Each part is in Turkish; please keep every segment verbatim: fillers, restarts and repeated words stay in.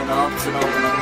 ne yaptın amına?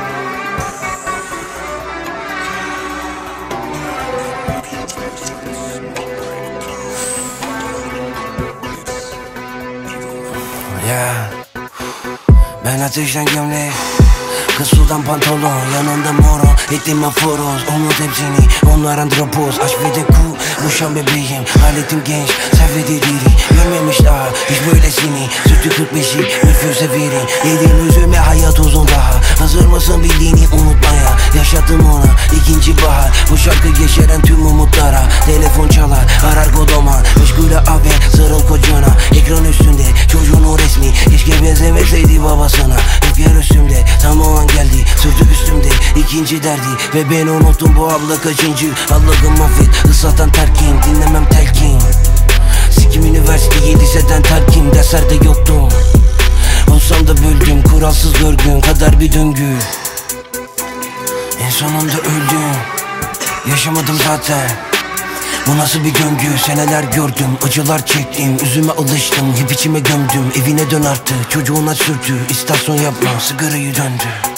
Yeah. Ben ateşten gömlek, kız sudan pantolon, yanında moro, ettim aforoz. Umut hepsini, onlar andropoz. Aşk ve de ku, boşan bebeğim, haletim genç, serveti diri. Görmemiş daha, hiç böylesini. Sütü kırk beşi, nüfusa verin. Yediğim üzüme hayat uzun daha. Hazır mısın bildiğini unutmaya? Yaşattım ona, ikinci bahar. Bu şarkı yeşeren tüm umutlara. Telefon çalar, arar kodoma. Meşgule abi, sarıl kocana. Ekran üstünde, çocuğun o resmi. Keşke benzemeseydi babasına. Hep yer üstümde, tam o an geldi. Sürtük üstümde, ikinci derdi. Ve ben unuttum bu abla kaçıncı. Allah'ım affet, ıslatan terkin. Dinlemem telkin. Sikim üniversiteyi liseden terkin. Derslerde yoktum. Olsam da böldüm, kuralsız görgün kadar bir döngü. En sonunda öldüm. Yaşamadım zaten. Bu nasıl bir döngü? Seneler gördüm, acılar çektim, üzüme alıştım, hep içime gömdüm. Evine dön artık, çocuğuna sürtü, istasyon yapma, sigarayı döndü.